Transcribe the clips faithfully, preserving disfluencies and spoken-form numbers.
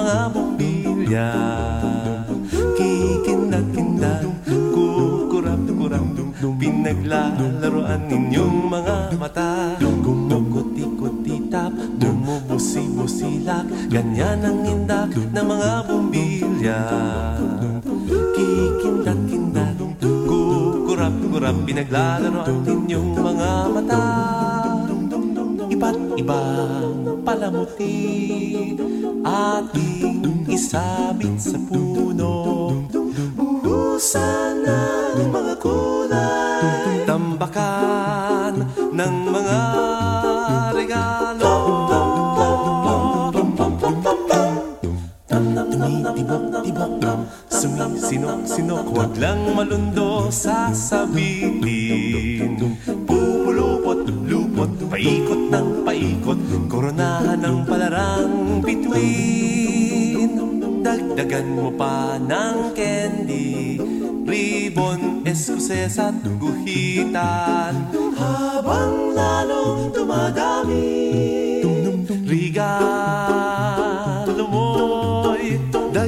mga bumbilya. Kikindag-kindag, kukurap-kurap, pinaglalaroan ninyong mga mata. Gumuguti-kuti-tap, bumubusi-busilak, ganyan ang indak ng mga bumbilya. Kikindag-kindag, kukurap-kurap, pinaglalaroan ninyong mga mata. Iba't ibang palamuti ating isabit sa puno. Buhusan ng mga kulay, tambakan ng mga regalo. Tumitibok-tibok, sumisinok-sinok, huwag lang malundo sasabihin. Pupulupot-lupot, paikot ng paikot, koronahan ng palarang bituin. Dagdagan mo pa ng candy, ribbon, eskuses at guhitan. Habang lalong dumadami, regalo mo'y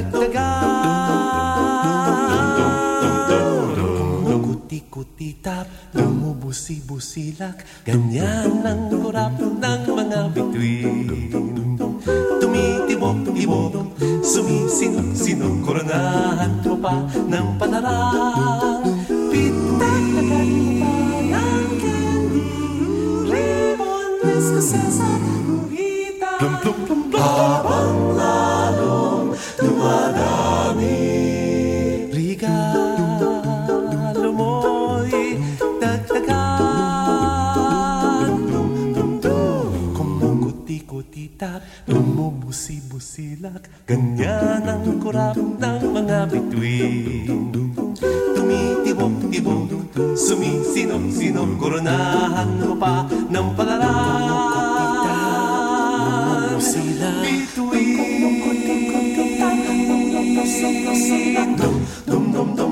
dagdagan. Kuti-kuti-tap, bumubusi-busilak, ganyan ang kurap ng mga bituin. Tumitibok-tibok, sumisinok-sinok, koronahan mo pa ng palarang bituin. Ng candy, ribbon, eskuses at guhitan. Habang lalong dumadami, regalo mo'y dagdagan. Kumukuti-kuti-tap, bumubusi-busilak, ganyan ang kurap ng mga bituin. Tumitibok-tibok, sumisinok-sinok, koronahan mo pa ng palarang bituin. Dum dum dum